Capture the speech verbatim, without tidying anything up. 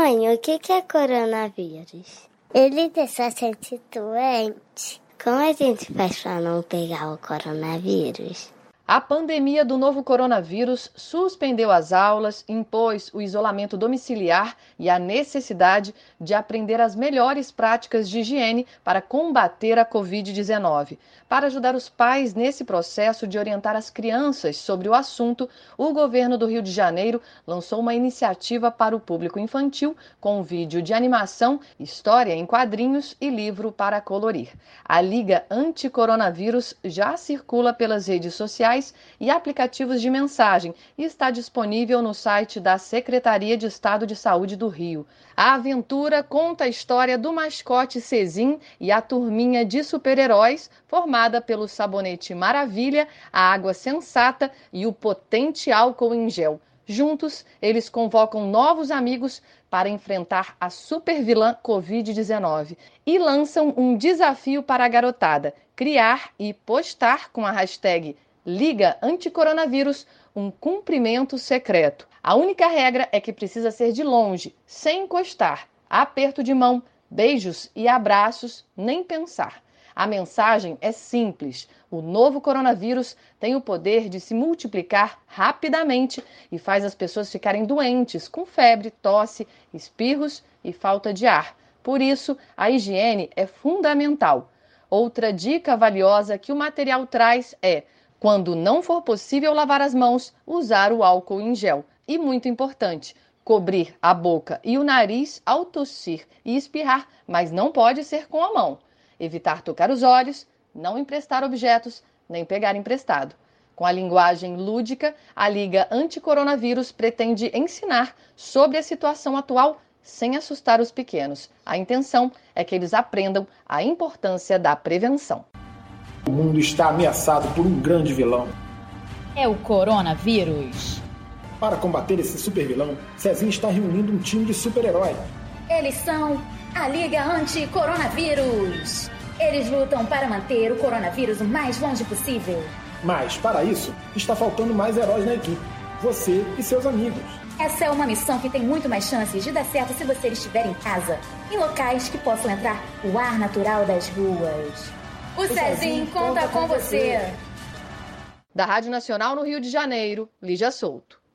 Mãe, o que é coronavírus? Ele deixa a gente doente. Como a gente faz para não pegar o coronavírus? A pandemia do novo coronavírus suspendeu as aulas, impôs o isolamento domiciliar e a necessidade de aprender as melhores práticas de higiene para combater a covid dezenove. Para ajudar os pais nesse processo de orientar as crianças sobre o assunto, o governo do Rio de Janeiro lançou uma iniciativa para o público infantil com um vídeo de animação, história em quadrinhos e livro para colorir. A Liga Anti-Coronavírus já circula pelas redes sociais e aplicativos de mensagem e está disponível no site da Secretaria de Estado de Saúde do Rio. A aventura conta a história do mascote Cezim e a turminha de super-heróis formada pelo sabonete Maravilha, a água sensata e o potente álcool em gel. Juntos, eles convocam novos amigos para enfrentar a supervilã covid dezenove e lançam um desafio para a garotada: criar e postar com a hashtag Liga Anticoronavírus um cumprimento secreto. A única regra é que precisa ser de longe, sem encostar. Aperto de mão, beijos e abraços, nem pensar. A mensagem é simples. O novo coronavírus tem o poder de se multiplicar rapidamente e faz as pessoas ficarem doentes, com febre, tosse, espirros e falta de ar. Por isso, a higiene é fundamental. Outra dica valiosa que o material traz é: quando não for possível lavar as mãos, usar o álcool em gel. E muito importante, cobrir a boca e o nariz ao tossir e espirrar, mas não pode ser com a mão. Evitar tocar os olhos, não emprestar objetos, nem pegar emprestado. Com a linguagem lúdica, a Liga Anticoronavírus pretende ensinar sobre a situação atual sem assustar os pequenos. A intenção é que eles aprendam a importância da prevenção. O mundo está ameaçado por um grande vilão. É o coronavírus. Para combater esse super vilão, Cezinha está reunindo um time de super-heróis. Eles são a Liga Anti-Coronavírus. Eles lutam para manter o coronavírus o mais longe possível. Mas, para isso, está faltando mais heróis na equipe. Você e seus amigos. Essa é uma missão que tem muito mais chances de dar certo se você estiver em casa, em locais que possam entrar o ar natural das ruas. O, o Cezinho conta com você. Da Rádio Nacional no Rio de Janeiro, Lígia Souto.